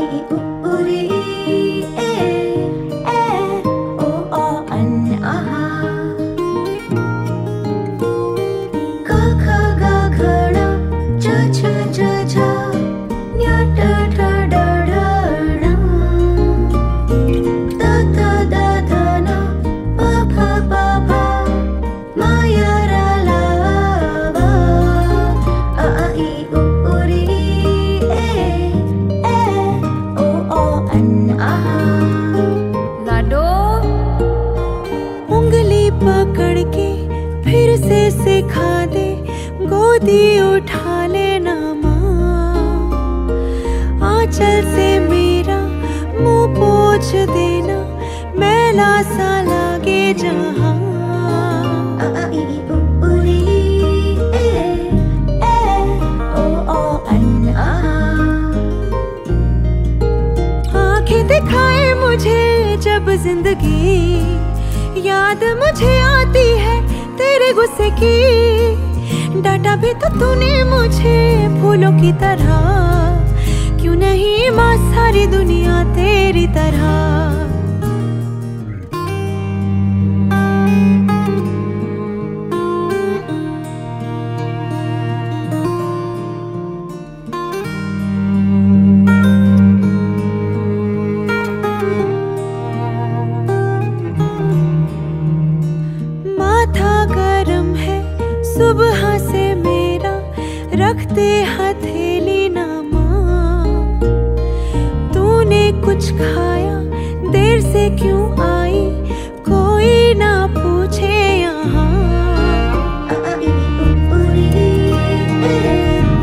ई उ री ए ओ अन आहा क ख ग घ ङ च छ ज झ ञ ट ठ ड ढ ण त थ द ध न प फ प फ म य र ल व अ ई उ री ए ओ अन आहा लाडो उंगली पकड़ के फिर से सिखा दे, गोदी उठा लेना माँ, आंचल से मेरा मुंह पोंछ देना, मैला सा लागे जहाँ। अ ई उ री ए ओ अन आहा आंखें दिखाए मुझे जब जिंदगी, याद मुझे आती है तेरे गुस्से की, डांटा भी तो तूने मुझे फूलों की तरह, क्यों नहीं माँ सारी दुनिया तेरी तरह। माथा गरम है सुबह से मेरा, रखते हथेली ना माँ, तूने कुछ खाया देर से क्यों आई, कोई ना पूछे यहाँ। अ ई उ री ए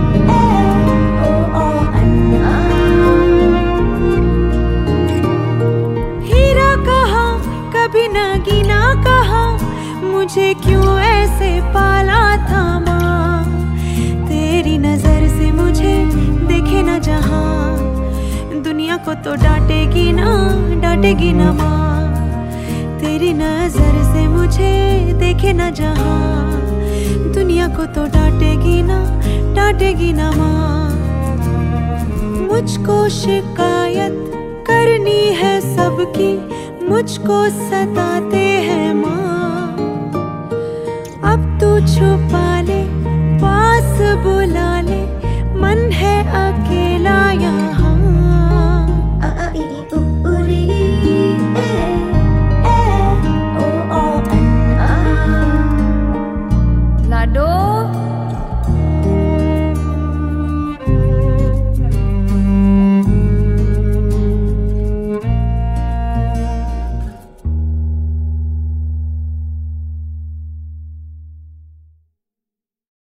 ओ अन आहा हीरा कहा कभी नगीना कहा, मुझे क्यों ऐसे पाला था माँ, तेरी नजर से मुझे देखे ना जहाँ, दुनिया को तो डांटेगी ना माँ, तेरी नजर से मुझे देखे ना जहाँ, दुनिया को तो डांटेगी ना माँ। मुझको शिकायत करनी है सबकी, मुझको सताते हैं माँ, अब तू छुपा ले पास बुला ले, मन है अकेला